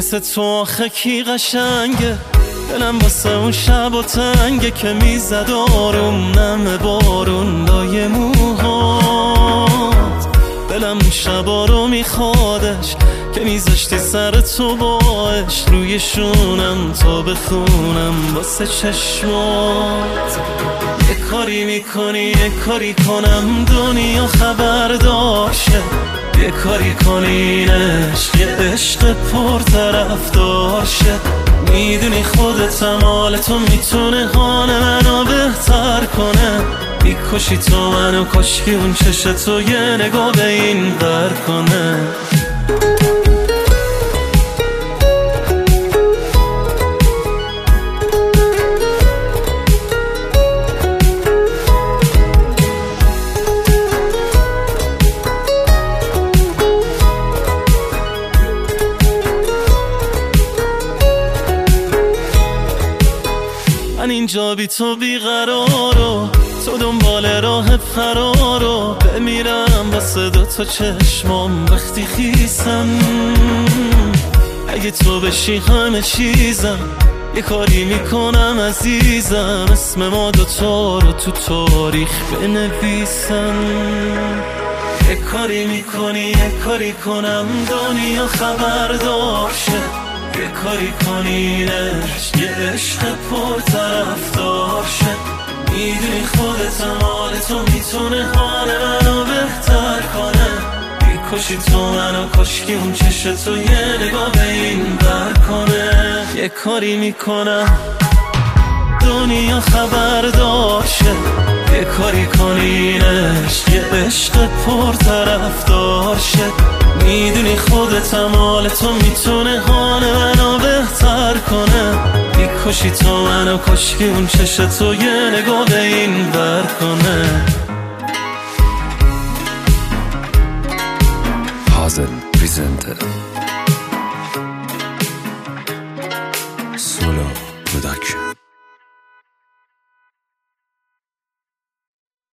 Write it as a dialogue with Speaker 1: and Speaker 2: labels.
Speaker 1: مثل تو آخه کی قشنگه؟ دلم واسه اون شب و تنگه که میزد آروم نم بارون لای موهات. دلم اون شبا رو میخوادش که میذاشتی سر تو باش روی شونم تا بخونم واسه چشمات. یه کاری میکنی یه کاری کنم دنیا خبردار شه، یه کاری کنی این عشق یه عشق پرطرفدار شه. میدونی خودتم حال تو میتونه حال منو بهتر کنه. میکشی تو منو کاشکی اون چشم تو یه نگاه به این ور کنه. من اینجا بی تو بیقرارو، تو دنبال راه فرارو. بمیرم واسه دوتا چشمام وقتی خیسم. اگه تو بشی همه چیزم، یه کاری میکنم عزیزم اسم ما دوتا رو تو تاریخ بنویسم. یه کاری میکنی یه کاری کنم دنیا خبردار شه، یه کاری کنی این عشق یه عشق پرطرفدار شه. میدونی خودتم حال تو میتونه حال منو بهتر کنه. میکشی تو منو کاشکی اون چشم تو یه نگاه به این ور کنه. یه کاری میکنم دنیا خبردار شه، یه کاری کنی این عشق یه عشق پرطرفدار شه. میدونی خودتم حال تو میتونه حال منو بهتر کنه. میکشی تو منو کاشکی اون چشم تو یه نگاه به این ور کنه.
Speaker 2: Hazel presented